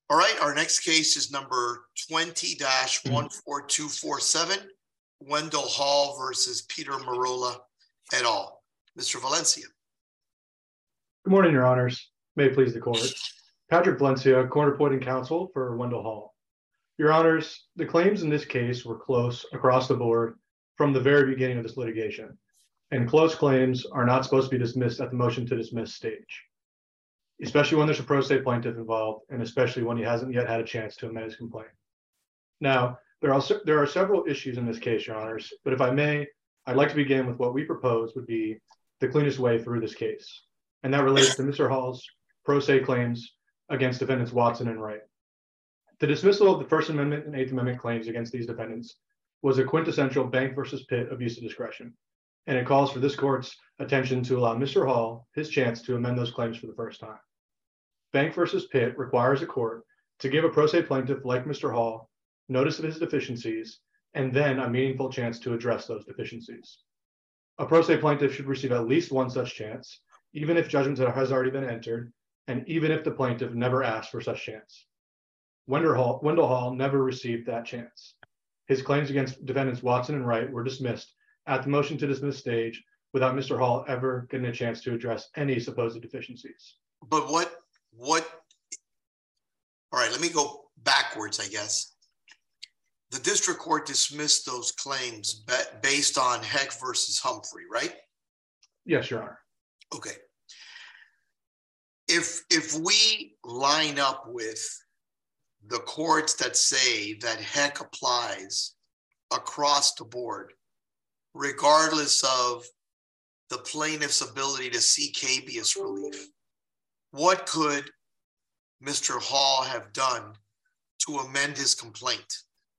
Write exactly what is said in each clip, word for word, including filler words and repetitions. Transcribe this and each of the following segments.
All right, our next case is number twenty dash one four two four seven, Wendell Hall versus Peter Marola et al. Mister Valencia. Good morning, Your Honors. May it please the court. Patrick Valencia, court appointing counsel for Wendell Hall. Your Honors, the claims in this case were close across the board from the very beginning of this litigation, and close claims are not supposed to be dismissed at the motion to dismiss stage, especially when there's a pro se plaintiff involved, and especially when he hasn't yet had a chance to amend his complaint. Now, there are, there are several issues in this case, Your Honors, but if I may, I'd like to begin with what we propose would be the cleanest way through this case, and that relates to Mister Hall's pro se claims against defendants Watson and Wright. The dismissal of the First Amendment and Eighth Amendment claims against these defendants was a quintessential Bank versus Pitt abuse of discretion, and it calls for this court's attention to allow Mister Hall his chance to amend those claims for the first time. Bank versus Pitt requires a court to give a pro se plaintiff like Mister Hall notice of his deficiencies and then a meaningful chance to address those deficiencies. A pro se plaintiff should receive at least one such chance, even if judgment has already been entered, and even if the plaintiff never asked for such chance. Wendell Hall, Wendell Hall never received that chance. His claims against defendants Watson and Wright were dismissed at the motion to dismiss stage without Mister Hall ever getting a chance to address any supposed deficiencies. But what, what, all right, let me go backwards, I guess. The district court dismissed those claims based on Heck versus Humphrey, right? Yes, Your Honor. Okay. If, if we line up with the courts that say that Heck applies across the board, regardless of the plaintiff's ability to seek habeas relief, what could Mister Hall have done to amend his complaint?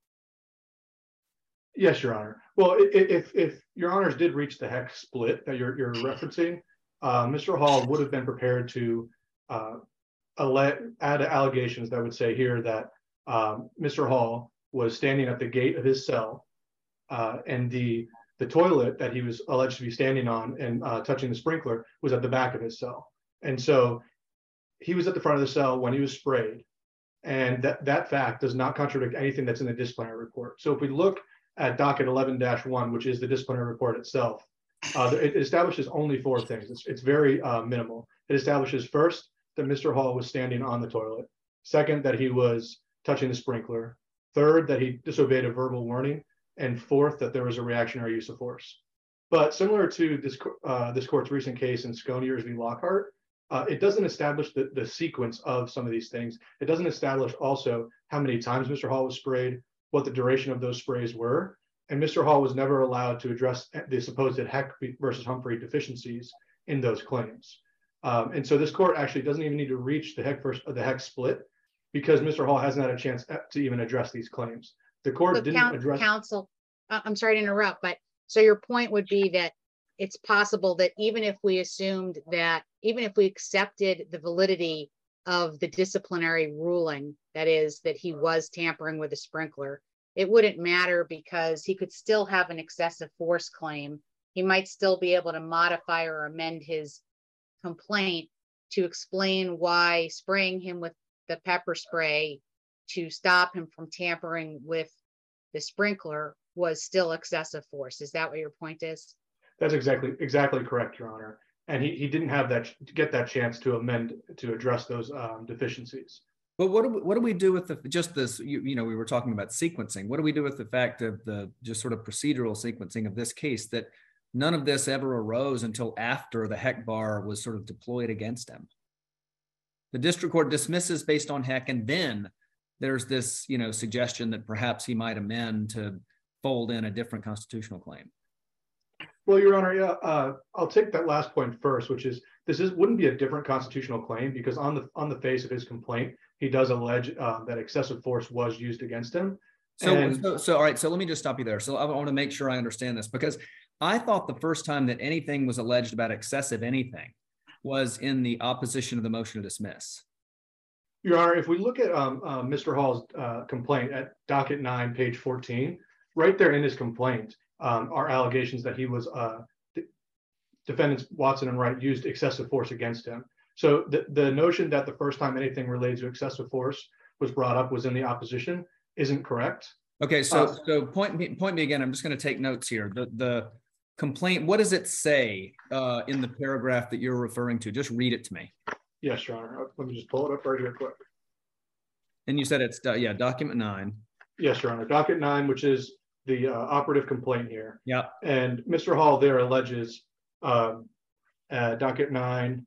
Yes, Your Honor. Well, if, if Your Honors did reach the Heck split that you're, you're referencing, uh, Mister Hall would have been prepared to uh, add allegations that would say here that um, Mister Hall was standing at the gate of his cell uh, and the the toilet that he was alleged to be standing on and uh, touching the sprinkler was at the back of his cell. And so he was at the front of the cell when he was sprayed. And that, that fact does not contradict anything that's in the disciplinary report. So if we look at docket eleven dash one, which is the disciplinary report itself, uh, it establishes only four things. It's, it's very uh, minimal. It establishes first, that Mister Hall was standing on the toilet. Second, that he was touching the sprinkler. Third, that he disobeyed a verbal warning. And fourth, that there was a reactionary use of force. But similar to this, uh, this court's recent case in Sconiers v. Lockhart, uh, it doesn't establish the, the sequence of some of these things. It doesn't establish also how many times Mister Hall was sprayed, what the duration of those sprays were. And Mister Hall was never allowed to address the supposed Heck versus Humphrey deficiencies in those claims. Um, and so this court actually doesn't even need to reach the Heck first, the Heck split, because Mister Hall hasn't had a chance to even address these claims. The court so didn't count, address. Counsel, I'm sorry to interrupt, but so your point would be that it's possible that even if we assumed that, even if we accepted the validity of the disciplinary ruling, that is, that he was tampering with a sprinkler, it wouldn't matter because he could still have an excessive force claim. He might still be able to modify or amend his complaint to explain why spraying him with the pepper spray to stop him from tampering with the sprinkler was still excessive force. Is that what your point is? That's exactly exactly correct, Your Honor. And he, he didn't have that to get that chance to amend to address those um, deficiencies. But what do we, what do we do with the just this? You, you know, we were talking about sequencing. What do we do with the fact of the just sort of procedural sequencing of this case, that none of this ever arose until after the Heck bar was sort of deployed against him? The district court dismisses based on Heck, and then there's this, you know, suggestion that perhaps he might amend to fold in a different constitutional claim. Well, Your Honor, yeah, uh, I'll take that last point first, which is this is wouldn't be a different constitutional claim because on the on the face of his complaint, he does allege uh, that excessive force was used against him. So, and, so, so, all right. So let me just stop you there. So I want to make sure I understand this, because I thought the first time that anything was alleged about excessive anything was in the opposition of the motion to dismiss. Your Honor, if we look at um, uh, Mister Hall's uh, complaint at docket nine, page fourteen, right there in his complaint um, are allegations that he was uh, de defendants Watson and Wright used excessive force against him. So the, the notion that the first time anything related to excessive force was brought up was in the opposition isn't correct. Okay, so Uh, so point me point me again. I'm just going to take notes here. The the complaint. What does it say uh, in the paragraph that you're referring to? Just read it to me. Yes, Your Honor. Let me just pull it up right here quick. And you said it's uh, yeah, document nine. Yes, Your Honor. Docket nine, which is the uh, operative complaint here. Yeah. And Mister Hall there alleges um, uh, docket nine,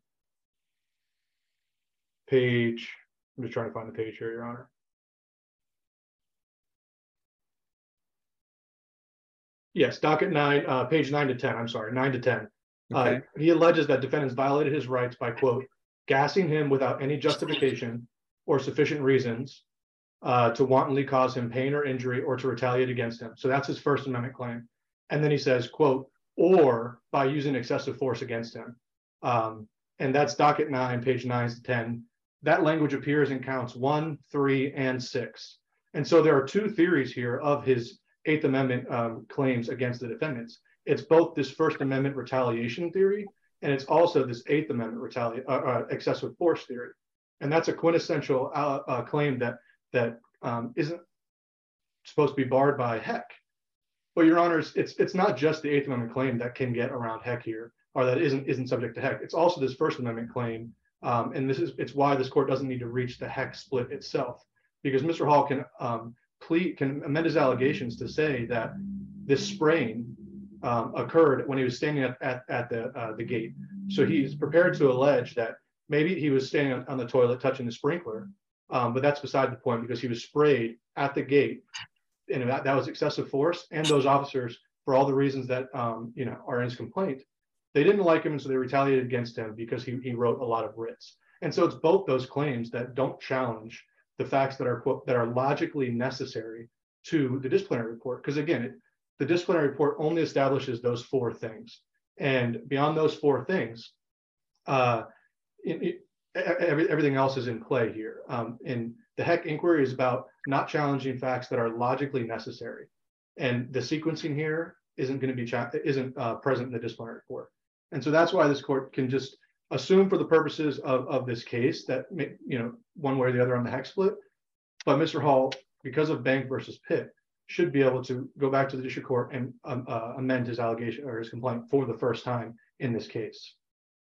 page. I'm just trying to find the page here, Your Honor. Yes, docket nine, uh, page nine to ten. I'm sorry, nine to ten. Okay. Uh, he alleges that defendants violated his rights by, quote, gassing him without any justification or sufficient reasons uh, to wantonly cause him pain or injury or to retaliate against him. So that's his First Amendment claim. And then he says, quote, or by using excessive force against him. Um, and that's docket nine, page nine to ten. That language appears in counts one, three, and six. And so there are two theories here of his Eighth Amendment um, claims against the defendants. It's both this First Amendment retaliation theory, and it's also this Eighth Amendment retaliation, uh, uh, excessive force theory. And that's a quintessential uh, uh, claim that that um, isn't supposed to be barred by Heck. But Your Honors, it's it's not just the Eighth Amendment claim that can get around Heck here, or that isn't isn't subject to Heck. It's also this First Amendment claim, um, and this is it's why this court doesn't need to reach the Heck split itself, because Mister Hall can um, plead can amend his allegations to say that this spraying um, occurred when he was standing at at, at the uh, the gate. So he's prepared to allege that maybe he was standing on, on the toilet touching the sprinkler, um, but that's beside the point because he was sprayed at the gate, and that, that was excessive force. And those officers, for all the reasons that um, you know are in his complaint, they didn't like him, and so they retaliated against him because he he wrote a lot of writs. And so it's both those claims that don't challenge the facts that are quote, that are logically necessary to the disciplinary report. Because again, it, the disciplinary report only establishes those four things, and beyond those four things, uh, it, it, every, everything else is in play here. Um, and the Heck inquiry is about not challenging facts that are logically necessary, and the sequencing here isn't going to be cha- isn't uh, present in the disciplinary report. And so that's why this court can just assume for the purposes of, of this case that, you know, one way or the other on the Heck split, but Mister Hall, because of Bank versus Pitt, should be able to go back to the district court and um, uh, amend his allegation or his complaint for the first time in this case.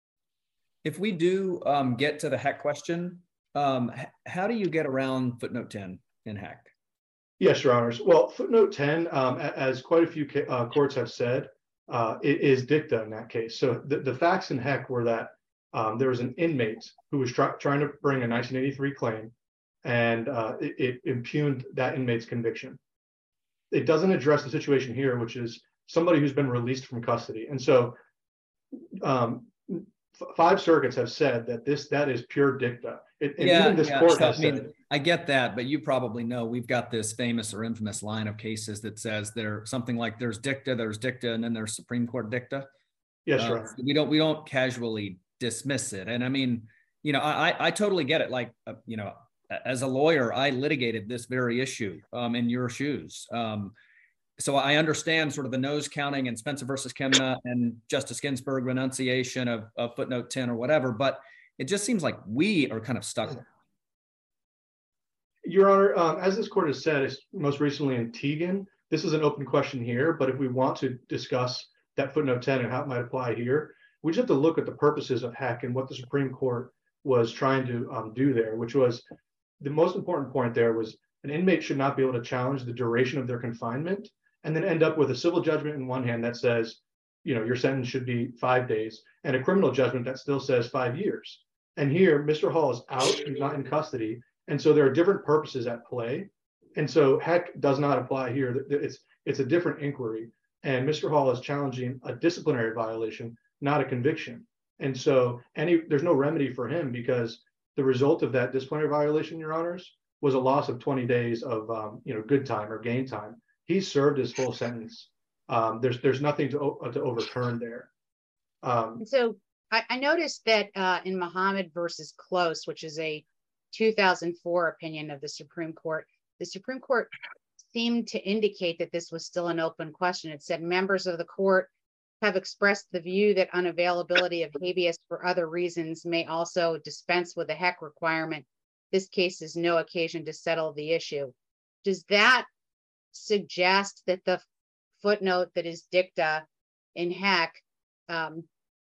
If we do um, get to the Heck question, um, h- how do you get around footnote ten in Heck? Yes, Your Honors. Well, footnote ten, um, as quite a few uh, courts have said, uh, it is dicta in that case. So the, the facts in Heck were that um, there was an inmate who was try- trying to bring a nineteen eighty-three claim, and uh, it, it impugned that inmate's conviction. It doesn't address the situation here, which is somebody who's been released from custody. And so um, f- five circuits have said that this that is pure dicta. It, and Yeah, even this yeah. court So, has I mean, said, I get that, but you probably know we've got this famous or infamous line of cases that says there something like there's dicta, there's dicta, and then there's Supreme Court dicta. yes, Uh, Your Honor. so we don't we don't casually dismiss it. And I mean, you know, I I totally get it. Like, uh, you know, as a lawyer, I litigated this very issue um, in your shoes. Um, so I understand sort of the nose counting and Spencer versus Kemna and Justice Ginsburg renunciation of, of footnote ten or whatever, but it just seems like we are kind of stuck. Your Honor, um, as this court has said, most recently in Teagan, this is an open question here, but if we want to discuss that footnote ten and how it might apply here, we just have to look at the purposes of Heck and what the Supreme Court was trying to um, do there, which was the most important point there was an inmate should not be able to challenge the duration of their confinement and then end up with a civil judgment in one hand that says, you know, your sentence should be five days and a criminal judgment that still says five years. And here, Mister Hall is out, he's not in custody. And so there are different purposes at play. And so Heck does not apply here. It's, it's a different inquiry. And Mister Hall is challenging a disciplinary violation, not a conviction. And so any there's no remedy for him because the result of that disciplinary violation, Your Honors, was a loss of twenty days of um, you know good time or gain time. He served his full sentence. Um, there's there's nothing to to overturn there. Um, so I, I noticed that uh, in Muhammad versus Close, which is a two thousand four opinion of the Supreme Court, the Supreme Court seemed to indicate that this was still an open question. It said members of the court have expressed the view that unavailability of habeas for other reasons may also dispense with the Heck requirement this case is no occasion to settle the issue. Does that suggest that the footnote that is dicta in Heck, um,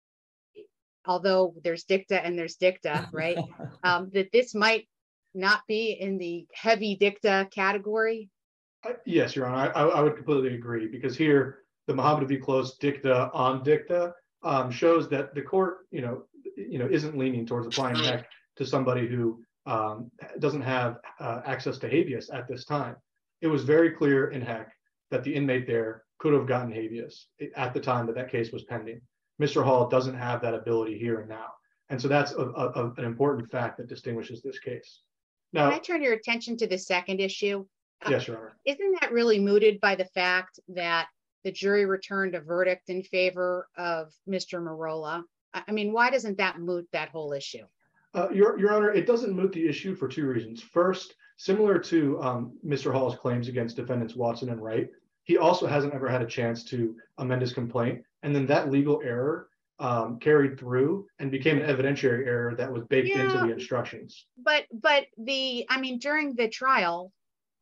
although there's dicta and there's dicta, right? um, that this might not be in the heavy dicta category? Uh, yes, Your Honor, I, I would completely agree, because here the Mohammed v. Close dicta on dicta um, shows that the court, you know, you know, isn't leaning towards applying Heck to somebody who um, doesn't have uh, access to habeas at this time. It was very clear in Heck that the inmate there could have gotten habeas at the time that that case was pending. Mister Hall doesn't have that ability here and now. And so that's a, a, an important fact that distinguishes this case. Now, can I turn your attention to the second issue? Yes, Your Honor. Isn't that really mooted by the fact that the jury returned a verdict in favor of Mister Merola? I mean, why doesn't that moot that whole issue? Uh, Your, Your Honor, it doesn't moot the issue for two reasons. First, similar to um, Mister Hall's claims against defendants Watson and Wright, he also hasn't ever had a chance to amend his complaint. And then that legal error um, carried through and became an evidentiary error that was baked yeah, into the instructions. But, but the, I mean, during the trial,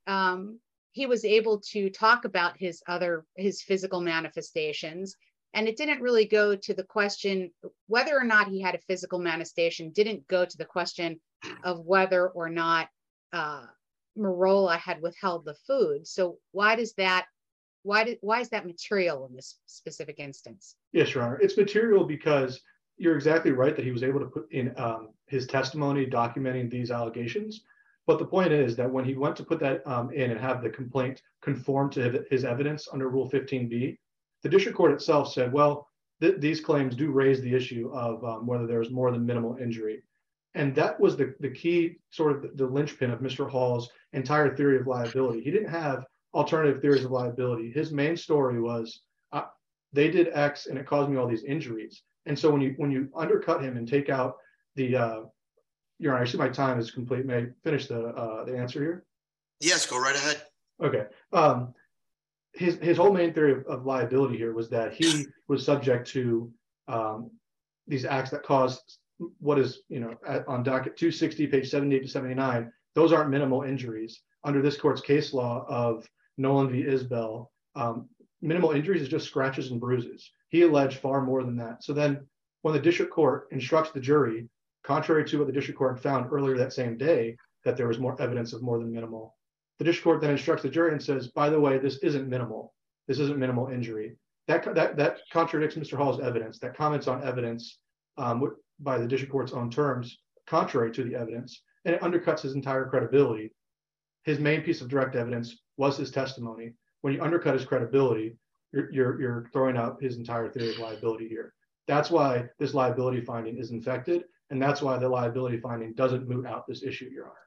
um, he was able to talk about his other, his physical manifestations. And it didn't really go to the question, whether or not he had a physical manifestation didn't go to the question of whether or not uh, Merola had withheld the food. So why does that, why, did, why is that material in this specific instance? Yes, Your Honor. It's material because you're exactly right that he was able to put in um, his testimony documenting these allegations. But the point is that when he went to put that um, in and have the complaint conform to his evidence under Rule fifteen B, the district court itself said, well, th these claims do raise the issue of um, whether there's more than minimal injury. And that was the, the key sort of the, the linchpin of Mister Hall's entire theory of liability. He didn't have alternative theories of liability. His main story was uh, they did X and it caused me all these injuries. And so when you when you undercut him and take out the, uh, Your Honor, I see my time is complete. May I finish the uh, the answer here? Yes, go right ahead. Okay. Um, his his whole main theory of, of liability here was that he was subject to um, these acts that caused what is, you know, at, on docket two sixty, page seventy-eight to seventy-nine. Those aren't minimal injuries. Under this court's case law of Nolan v. Isbell, um, minimal injuries is just scratches and bruises. He alleged far more than that. So then when the district court instructs the jury, contrary to what the district court found earlier that same day, that there was more evidence of more than minimal, the district court then instructs the jury and says, by the way, this isn't minimal. This isn't minimal injury. That, that, that contradicts Mister Hall's evidence. That comments on evidence um, by the district court's own terms, contrary to the evidence, and it undercuts his entire credibility. His main piece of direct evidence was his testimony. When you undercut his credibility, you're, you're, you're throwing out his entire theory of liability here. That's why this liability finding is infected, and that's why the liability finding doesn't moot out this issue, Your Honor.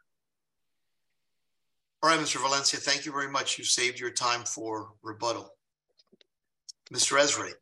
All right, Mister Valencia, thank you very much. You saved your time for rebuttal. Mister Esri.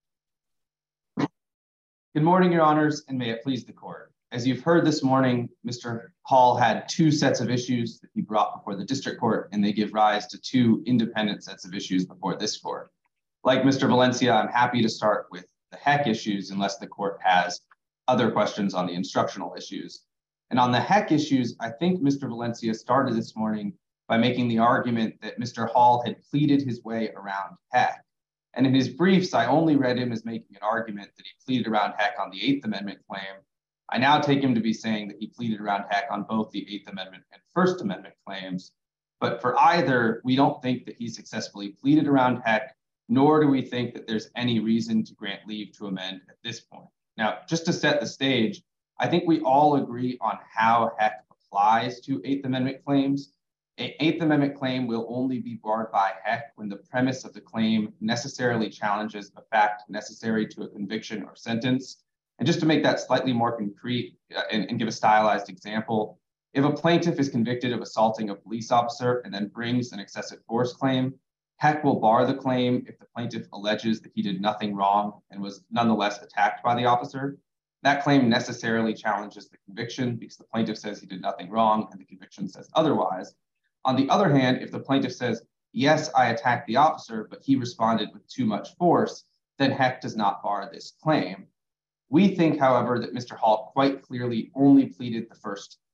Good morning, Your Honors, and may it please the court. As you've heard this morning, Mister Hall had two sets of issues that he brought before the district court, and they give rise to two independent sets of issues before this court. Like Mister Valencia, I'm happy to start with the Heck issues unless the court has other questions on the instructional issues. And on the Heck issues, I think Mister Valencia started this morning by making the argument that Mister Hall had pleaded his way around Heck. And in his briefs, I only read him as making an argument that he pleaded around Heck on the Eighth Amendment claim. I now take him to be saying that he pleaded around Heck on both the Eighth Amendment and First Amendment claims. But for either, we don't think that he successfully pleaded around Heck, nor do we think that there's any reason to grant leave to amend at this point. Now, just to set the stage, I think we all agree on how Heck applies to Eighth Amendment claims. An Eighth Amendment claim will only be barred by Heck when the premise of the claim necessarily challenges a fact necessary to a conviction or sentence. And just to make that slightly more concrete uh, and, and give a stylized example, if a plaintiff is convicted of assaulting a police officer and then brings an excessive force claim, Heck will bar the claim if the plaintiff alleges that he did nothing wrong and was nonetheless attacked by the officer. That claim necessarily challenges the conviction because the plaintiff says he did nothing wrong and the conviction says otherwise. On the other hand, if the plaintiff says, yes, I attacked the officer, but he responded with too much force, then Heck does not bar this claim. We think, however, that Mister Hall quite clearly only pleaded the first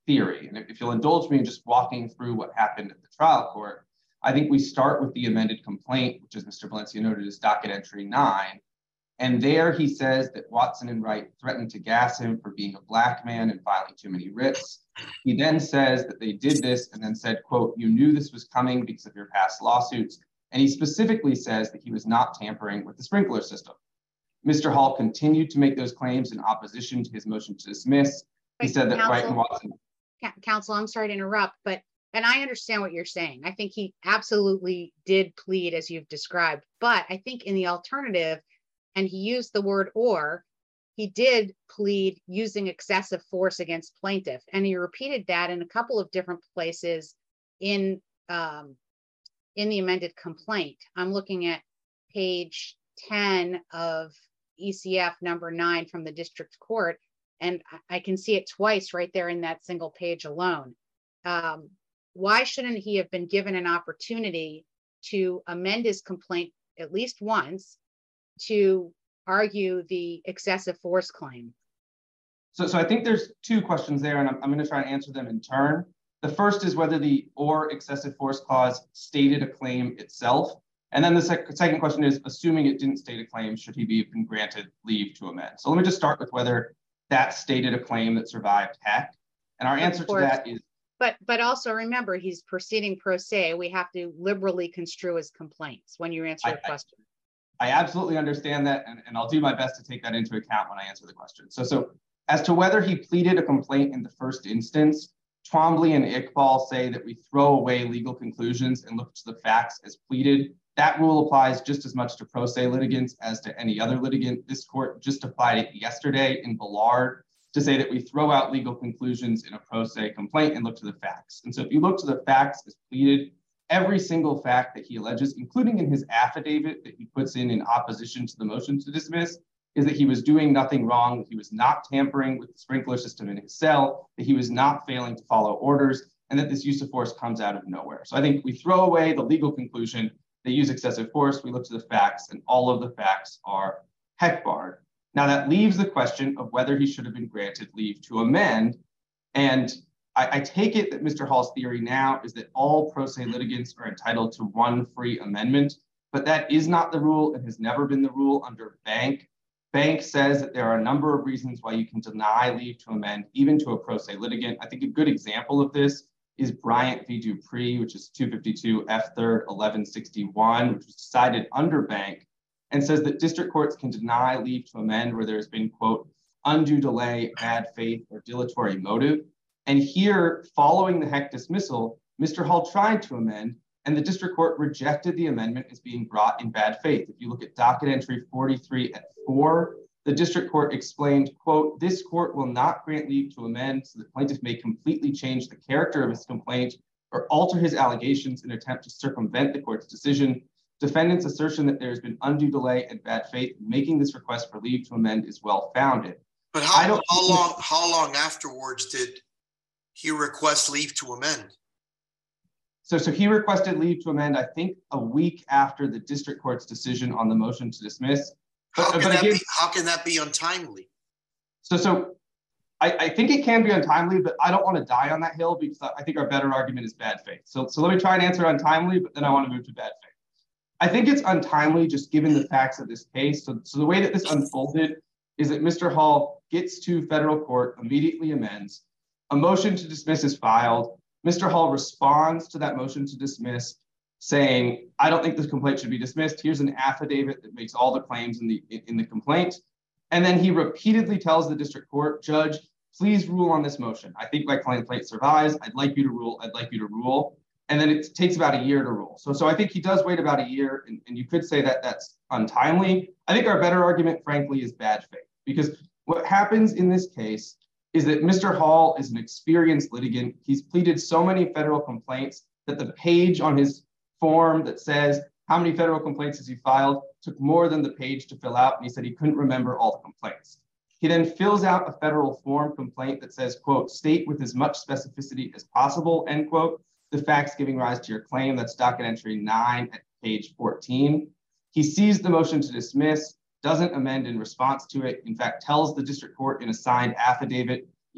theory. And if you'll indulge me in just walking through what happened at the trial court, I think we start with the amended complaint, which, as Mister Valencia noted, is docket entry nine. And there he says that Watson and Wright threatened to gas him for being a black man and filing too many writs. He then says that they did this and then said, quote, "You knew this was coming because of your past lawsuits." And he specifically says that he was not tampering with the sprinkler system. Mister Hall continued to make those claims in opposition to his motion to dismiss. He Wait, said that counsel, Wright and Watson. Counsel, I'm sorry to interrupt, but, and I understand what you're saying. I think he absolutely did plead as you've described, but I think in the alternative, and he used the word or, he did plead using excessive force against plaintiff. And he repeated that in a couple of different places in, um, in the amended complaint. I'm looking at page ten of E C F number nine from the district court, and I can see it twice right there in that single page alone. Um, why shouldn't he have been given an opportunity to amend his complaint at least once to argue the excessive force claim? So, so I think there's two questions there, and I'm, I'm going to try and answer them in turn. The first is whether the or excessive force clause stated a claim itself. And then the sec- second question is, assuming it didn't state a claim, should he be been granted leave to amend? So let me just start with whether that stated a claim that survived Heck. And our answer to that is. But but also remember, he's proceeding pro se. We have to liberally construe his complaints when you answer I, a question. I, I absolutely understand that, and, and I'll do my best to take that into account when I answer the question. So, so as to whether he pleaded a complaint in the first instance, Twombly and Iqbal say that we throw away legal conclusions and look to the facts as pleaded. That rule applies just as much to pro se litigants as to any other litigant. This court just applied it yesterday in Ballard to say that we throw out legal conclusions in a pro se complaint and look to the facts. And so if you look to the facts as pleaded, every single fact that he alleges, including in his affidavit that he puts in in opposition to the motion to dismiss, is that he was doing nothing wrong, that he was not tampering with the sprinkler system in his cell, that he was not failing to follow orders, and that this use of force comes out of nowhere. So I think we throw away the legal conclusion, they use excessive force, we look to the facts, and all of the facts are Heck barred. Now that leaves the question of whether he should have been granted leave to amend. And I, I take it that Mister Hall's theory now is that all pro se litigants are entitled to one free amendment, but that is not the rule and has never been the rule under Bank. Bank says that there are a number of reasons why you can deny leave to amend, even to a pro se litigant. I think a good example of this is Bryant v. Dupree, which is two fifty-two F third eleven sixty-one, which was decided under Bank, and says that district courts can deny leave to amend where there's been, quote, undue delay, bad faith, or dilatory motive. And here, following the Heck dismissal, Mister Hall tried to amend, and the district court rejected the amendment as being brought in bad faith. If you look at docket entry forty-three at four, the district court explained, quote, "This court will not grant leave to amend so the plaintiff may completely change the character of his complaint or alter his allegations in an attempt to circumvent the court's decision. Defendant's assertion that there has been undue delay and bad faith in making this request for leave to amend is well-founded." But how, how long how long afterwards did he request leave to amend? So, so he requested leave to amend, I think, a week after the district court's decision on the motion to dismiss. But, how, can but that again, be, how can that be untimely? So, so I, I think it can be untimely, but I don't want to die on that hill because I think our better argument is bad faith. So, so let me try and answer untimely, but then I want to move to bad faith. I think it's untimely just given the facts of this case. So, so the way that this unfolded is that Mister Hall gets to federal court, immediately amends, a motion to dismiss is filed. Mister Hall responds to that motion to dismiss, saying, "I don't think this complaint should be dismissed. Here's an affidavit that makes all the claims in the in the complaint." And then he repeatedly tells the district court, "Judge, please rule on this motion. I think my complaint survives. I'd like you to rule. I'd like you to rule." And then it takes about a year to rule. So, so I think he does wait about a year, and, and you could say that that's untimely. I think our better argument, frankly, is bad faith, because what happens in this case is that Mister Hall is an experienced litigant. He's pleaded so many federal complaints that the page on his form that says how many federal complaints has he filed took more than the page to fill out, and he said he couldn't remember all the complaints. He then fills out a federal form complaint that says, quote, "State with as much specificity as possible," end quote, "the facts giving rise to your claim." That's docket entry nine at page fourteen. He sees the motion to dismiss, doesn't amend in response to it, in fact, tells the district court in a signed affidavit,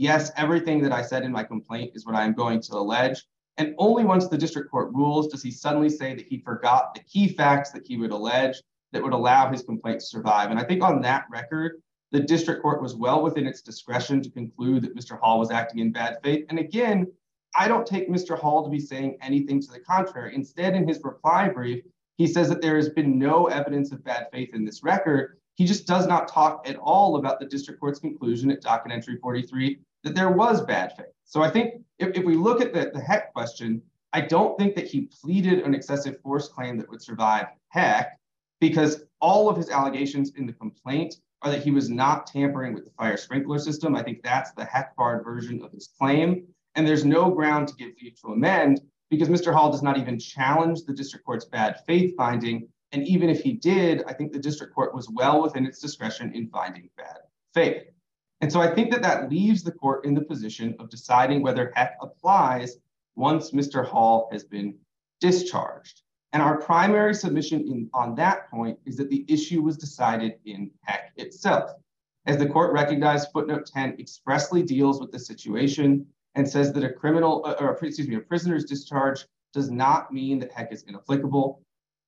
yes, everything that I said in my complaint is what I'm going to allege. And only once the district court rules does he suddenly say that he forgot the key facts that he would allege that would allow his complaint to survive. And I think on that record, the district court was well within its discretion to conclude that Mister Hall was acting in bad faith. And again, I don't take Mister Hall to be saying anything to the contrary. Instead, in his reply brief, he says that there has been no evidence of bad faith in this record. He just does not talk at all about the district court's conclusion at docket entry forty-three that there was bad faith. So I think if, if we look at the, the Heck question, I don't think that he pleaded an excessive force claim that would survive Heck, because all of his allegations in the complaint are that he was not tampering with the fire sprinkler system. I think that's the Heck-barred version of his claim. And there's no ground to give leave to amend because Mister Hall does not even challenge the district court's bad faith finding. And even if he did, I think the district court was well within its discretion in finding bad faith. And so I think that that leaves the court in the position of deciding whether Heck applies once Mister Hall has been discharged. And our primary submission in, on that point is that the issue was decided in Heck itself. As the court recognized, footnote ten expressly deals with the situation and says that a criminal, or excuse me, a prisoner's discharge does not mean that Heck is inapplicable.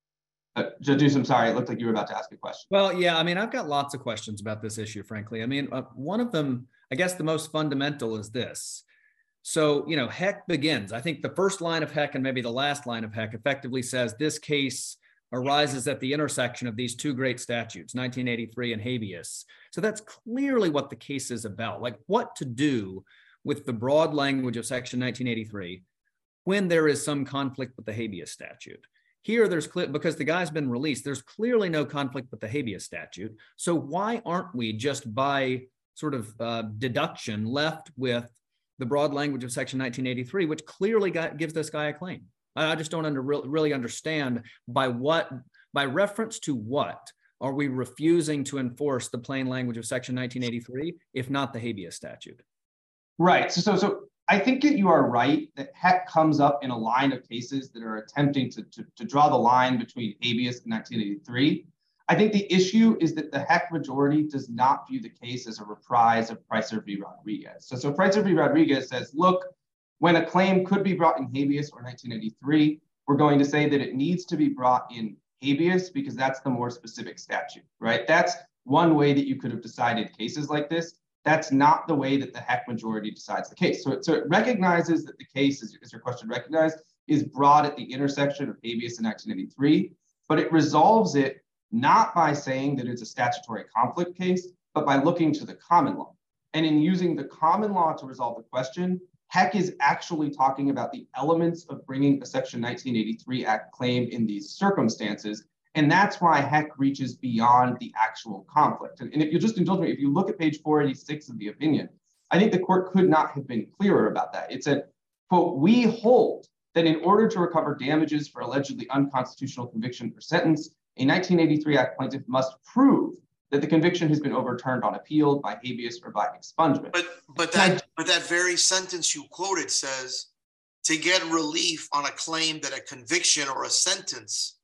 Uh, Judge Deuce, I'm sorry, it looked like you were about to ask a question. Well, yeah, I mean, I've got lots of questions about this issue, frankly. I mean, uh, one of them, I guess the most fundamental is this. So, you know, Heck begins. I think the first line of Heck and maybe the last line of Heck effectively says this case arises at the intersection of these two great statutes, nineteen eighty-three and habeas. So that's clearly what the case is about, like what to do with the broad language of section nineteen eighty-three when there is some conflict with the habeas statute. Here, there's clear, because the guy's been released, there's clearly no conflict with the habeas statute. So why aren't we just by sort of uh, deduction left with the broad language of section nineteen eighty-three, which clearly got, gives this guy a claim? I just don't under, really understand by what, by reference to what are we refusing to enforce the plain language of section nineteen eighty-three, if not the habeas statute? Right. So, so, so I think that you are right that Heck comes up in a line of cases that are attempting to, to, to draw the line between habeas and nineteen eighty-three. I think the issue is that the Heck majority does not view the case as a reprise of Pricer v. Rodriguez. So, so Pricer v. Rodriguez says, look, when a claim could be brought in habeas or nineteen eighty-three, we're going to say that it needs to be brought in habeas because that's the more specific statute, right? That's one way that you could have decided cases like this. That's not the way that the Heck majority decides the case. So it, so it recognizes that the case, as, as your question recognized, is brought at the intersection of habeas and nineteen eighty-three, but it resolves it not by saying that it's a statutory conflict case, but by looking to the common law. And in using the common law to resolve the question, Heck is actually talking about the elements of bringing a Section nineteen eighty-three Act claim in these circumstances. And that's why Heck reaches beyond the actual conflict. And, and if you'll just indulge me, if you look at page four eighty-six of the opinion, I think the court could not have been clearer about that. It said, quote, we hold that in order to recover damages for allegedly unconstitutional conviction or sentence, a nineteen eighty-three Act plaintiff must prove that the conviction has been overturned on appeal by habeas or by expungement. But but that but that very sentence you quoted says to get relief on a claim that a conviction or a sentence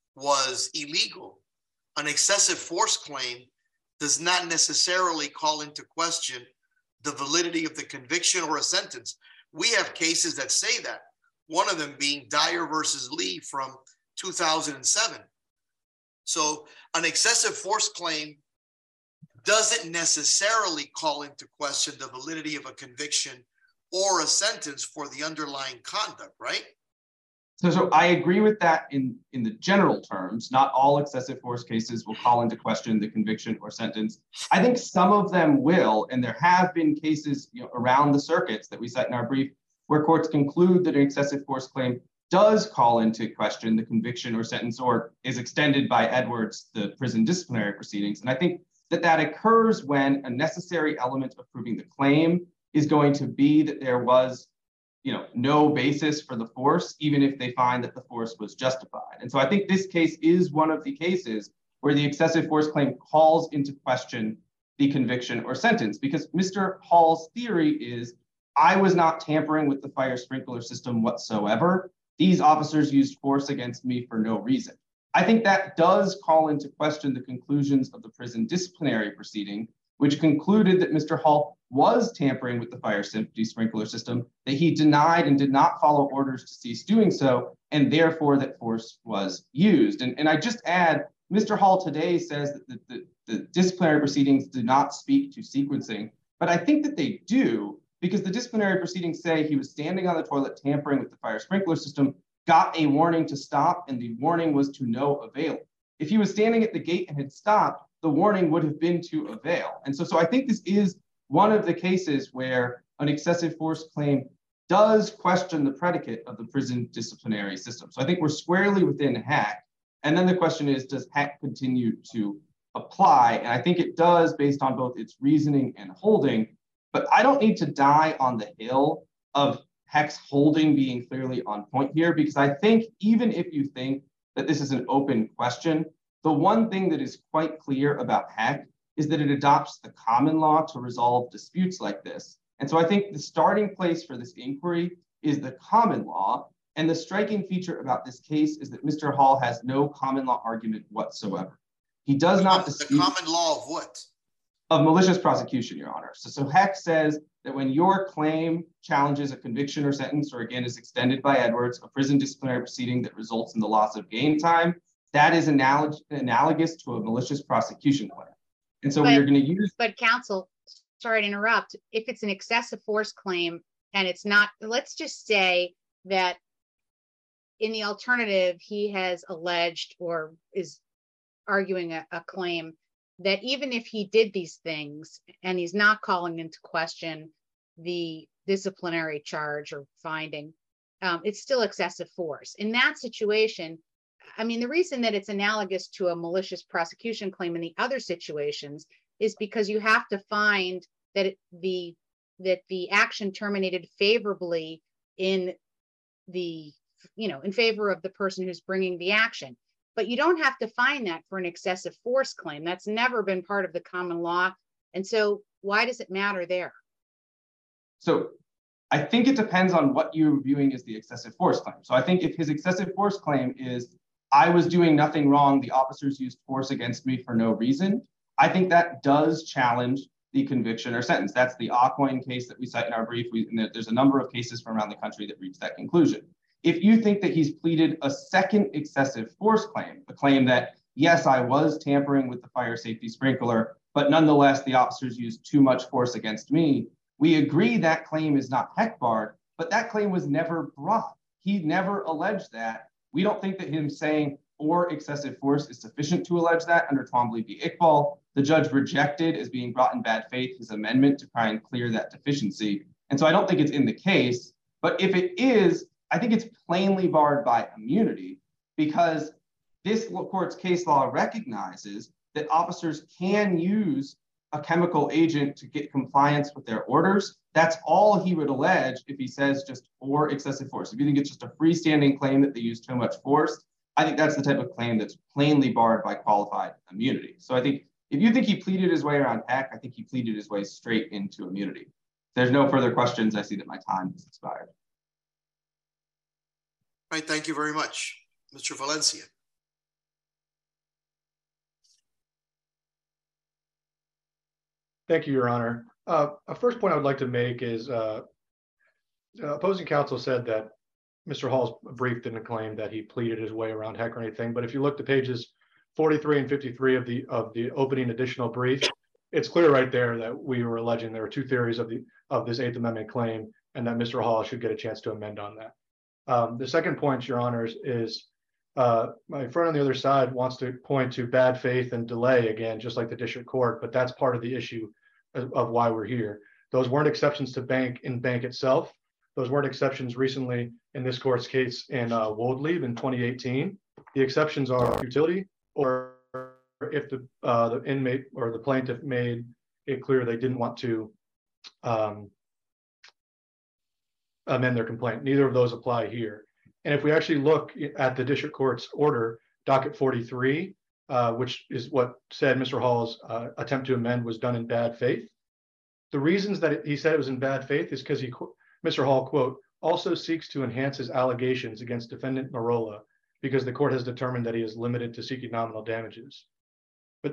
was illegal. An excessive force claim does not necessarily call into question the validity of the conviction or a sentence. We have cases that say that. One of them being Dyer versus Lee from two thousand seven. So an excessive force claim doesn't necessarily call into question the validity of a conviction or a sentence for the underlying conduct, right? So, so I agree with that in, in the general terms. Not all excessive force cases will call into question the conviction or sentence. I think some of them will, and there have been cases, you know, around the circuits that we cite in our brief where courts conclude that an excessive force claim does call into question the conviction or sentence, or is extended by Edwards, the prison disciplinary proceedings. And I think that that occurs when a necessary element of proving the claim is going to be that there was, you know, no basis for the force, even if they find that the force was justified. And so I think this case is one of the cases where the excessive force claim calls into question the conviction or sentence, because Mister Hall's theory is, I was not tampering with the fire sprinkler system whatsoever. These officers used force against me for no reason. I think that does call into question the conclusions of the prison disciplinary proceeding, which concluded that Mister Hall was tampering with the fire safety sprinkler system, that he denied and did not follow orders to cease doing so, and therefore that force was used. And, and I just add, Mister Hall today says that the, the, the disciplinary proceedings do not speak to sequencing, but I think that they do, because the disciplinary proceedings say he was standing on the toilet tampering with the fire sprinkler system, got a warning to stop, and the warning was to no avail. If he was standing at the gate and had stopped, the warning would have been to avail. And so, so I think this is one of the cases where an excessive force claim does question the predicate of the prison disciplinary system. So I think we're squarely within Heck. And then the question is, does Heck continue to apply? And I think it does based on both its reasoning and holding, but I don't need to die on the hill of Heck's holding being clearly on point here, because I think even if you think that this is an open question, the one thing that is quite clear about Heck is that it adopts the common law to resolve disputes like this. And so I think the starting place for this inquiry is the common law. And the striking feature about this case is that Mister Hall has no common law argument whatsoever. He does not dispute the common law of what? Of malicious prosecution, Your Honor. So, so Heck says that when your claim challenges a conviction or sentence, or again is extended by Edwards, a prison disciplinary proceeding that results in the loss of game time, that is analog analogous to a malicious prosecution claim. And so but, we're going to use- But counsel, sorry to interrupt, if it's an excessive force claim and it's not, let's just say that in the alternative, he has alleged or is arguing a, a claim that even if he did these things and he's not calling into question the disciplinary charge or finding, um, it's still excessive force. In that situation, I mean, the reason that it's analogous to a malicious prosecution claim in the other situations is because you have to find that it, the that the action terminated favorably in the, you know, in favor of the person who's bringing the action. But you don't have to find that for an excessive force claim. That's never been part of the common law. And so why does it matter there? So I think it depends on what you're viewing as the excessive force claim. So I think if his excessive force claim is, I was doing nothing wrong, the officers used force against me for no reason, I think that does challenge the conviction or sentence. That's the Aucoin case that we cite in our brief. We, and there's a number of cases from around the country that reach that conclusion. If you think that he's pleaded a second excessive force claim, a claim that, yes, I was tampering with the fire safety sprinkler, but nonetheless, the officers used too much force against me, we agree that claim is not Heck barred, but that claim was never brought. He never alleged that. We don't think that him saying or excessive force is sufficient to allege that under Twombly v. Iqbal. The judge rejected as being brought in bad faith his amendment to try and clear that deficiency. And so I don't think it's in the case, but if it is, I think it's plainly barred by immunity, because this court's case law recognizes that officers can use a chemical agent to get compliance with their orders. That's all he would allege if he says just or excessive force. If you think it's just a freestanding claim that they use too much force, I think that's the type of claim that's plainly barred by qualified immunity. So I think if you think he pleaded his way around Heck, I think he pleaded his way straight into immunity. If there's no further questions, I see that my time has expired. All right, thank you very much. Mister Valencia. Thank you, Your Honor. Uh, a first point I would like to make is uh, opposing counsel said that Mister Hall's brief didn't claim that he pleaded his way around Heck or anything, but if you look to pages forty-three and fifty-three of the of the opening additional brief, it's clear right there that we were alleging there were two theories of the of this Eighth Amendment claim, and that Mister Hall should get a chance to amend on that. Um, the second point, Your Honors, is uh, my friend on the other side wants to point to bad faith and delay again, just like the district court, but that's part of the issue of, of why we're here. Those weren't exceptions to bank in bank itself. Those weren't exceptions recently in this court's case in uh, Woldlieb in twenty eighteen. The exceptions are futility, or if the uh, the inmate or the plaintiff made it clear they didn't want to um, amend their complaint. Neither of those apply here. And if we actually look at the district court's order, docket forty-three, uh, which is what said Mister Hall's uh, attempt to amend was done in bad faith. The reasons that it, he said it was in bad faith is because he, Mister Hall, quote, also seeks to enhance his allegations against defendant Marola because the court has determined that he is limited to seeking nominal damages. But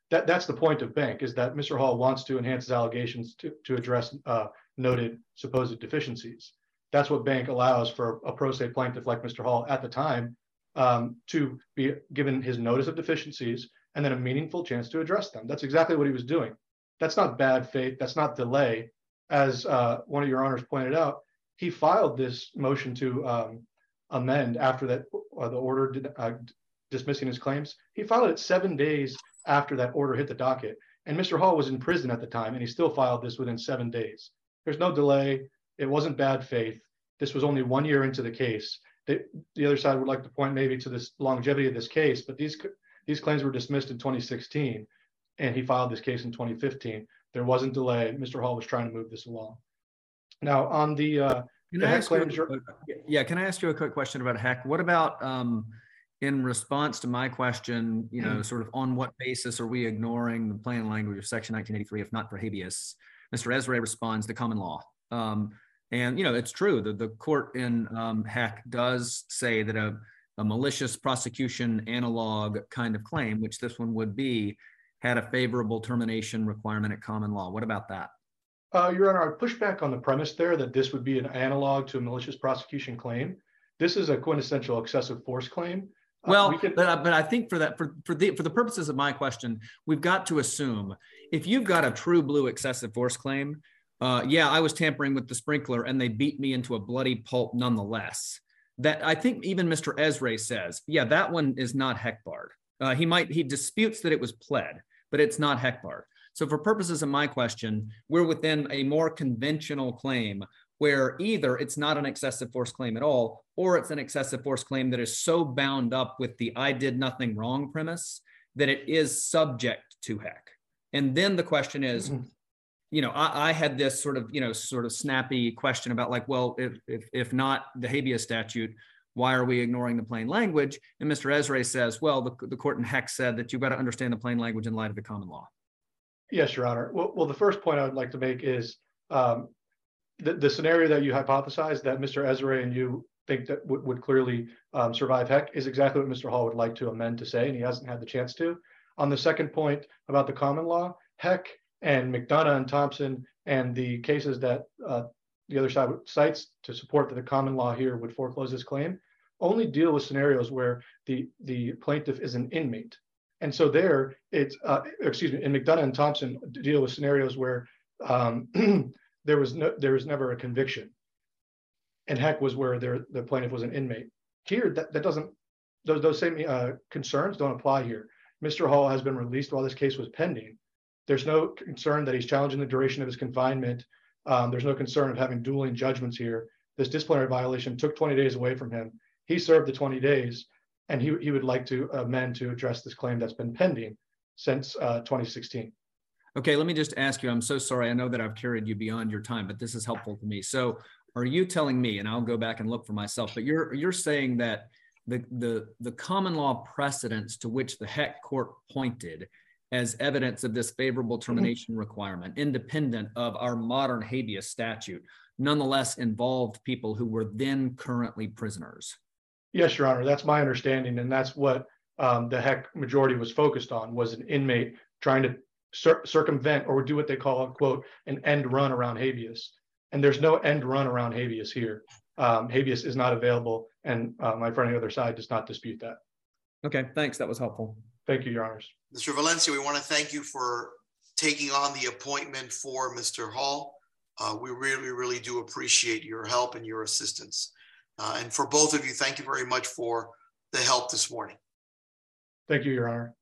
that, that's the point of Bank, is that Mister Hall wants to enhance his allegations to, to address uh, noted supposed deficiencies. That's what Bank allows for a pro se plaintiff like Mister Hall at the time um, to be given his notice of deficiencies and then a meaningful chance to address them. That's exactly what he was doing. That's not bad faith. That's not delay. As uh, one of your honors pointed out, he filed this motion to um, amend after that uh, the order did, uh, dismissing his claims. He filed it seven days after that order hit the docket. And Mister Hall was in prison at the time, and he still filed this within seven days. There's no delay. It wasn't bad faith. This was only one year into the case. They, the other side would like to point maybe to this longevity of this case, but these these claims were dismissed in twenty sixteen, and he filed this case in twenty fifteen. There wasn't delay. Mister Hall was trying to move this along. Now, on the, uh, can the I Heck ask you claims, a, yeah, can I ask you a quick question about Heck? What about um, in response to my question, you know, sort of on what basis are we ignoring the plain language of Section nineteen eighty-three, if not for habeas? Mister Ezra responds, the common law. Um, and, you know, it's true that the court in um, Heck does say that a, a malicious prosecution analog kind of claim, which this one would be, had a favorable termination requirement at common law. What about that? Uh, Your Honor, I push back on the premise there that this would be an analog to a malicious prosecution claim. This is a quintessential excessive force claim. Well, uh, we can... but, but I think for that, for, for the for the purposes of my question, we've got to assume if you've got a true blue excessive force claim, uh, yeah, I was tampering with the sprinkler and they beat me into a bloody pulp nonetheless. That I think even Mister Ezra says, yeah, that one is not Heck barred. Uh, he might he disputes that it was pled, but it's not Heck barred. So for purposes of my question, we're within a more conventional claim where either it's not an excessive force claim at all, or it's an excessive force claim that is so bound up with the I did nothing wrong premise that it is subject to Heck. And then the question is, mm-hmm. you know, I, I had this sort of, you know, sort of snappy question about like, well, if, if, if not the habeas statute, why are we ignoring the plain language? And Mister Ezra says, well, the, the court in Heck said that you've got to understand the plain language in light of the common law. Yes, Your Honor. Well, well the first point I would like to make is um, the, the scenario that you hypothesized that Mister Ezra and you think that would, would clearly um, survive Heck is exactly what Mister Hall would like to amend to say, and he hasn't had the chance to. On the second point about the common law, Heck and McDonough and Thompson and the cases that uh, the other side cites to support that the common law here would foreclose this claim only deal with scenarios where the, the plaintiff is an inmate. And so there, it's, uh, excuse me, and McDonough and Thompson deal with scenarios where um, there was no, there was never a conviction. And Heck was where there, the plaintiff was an inmate. Here, that, that doesn't, those, those same uh, concerns don't apply here. Mister Hall has been released while this case was pending. There's no concern that he's challenging the duration of his confinement. Um, there's no concern of having dueling judgments here. This disciplinary violation took twenty days away from him. He served the twenty days, and he, he would like to amend to address this claim that's been pending since uh, twenty sixteen. Okay, let me just ask you, I'm so sorry. I know that I've carried you beyond your time, but this is helpful to me. So are you telling me, and I'll go back and look for myself, but you're you're saying that the, the, the common law precedents to which the Heck court pointed as evidence of this favorable termination mm-hmm. requirement, independent of our modern habeas statute, nonetheless involved people who were then currently prisoners? Yes, Your Honor, that's my understanding. And that's what um, the Heck majority was focused on, was an inmate trying to cir circumvent or do what they call, quote, an end run around habeas. And there's no end run around habeas here. Um, habeas is not available. And uh, my friend on the other side does not dispute that. Okay, thanks. That was helpful. Thank you, Your Honors. Mister Valencia, we want to thank you for taking on the appointment for Mister Hall. Uh, we really, really do appreciate your help and your assistance. Uh, and for both of you, thank you very much for the help this morning. Thank you, Your Honor.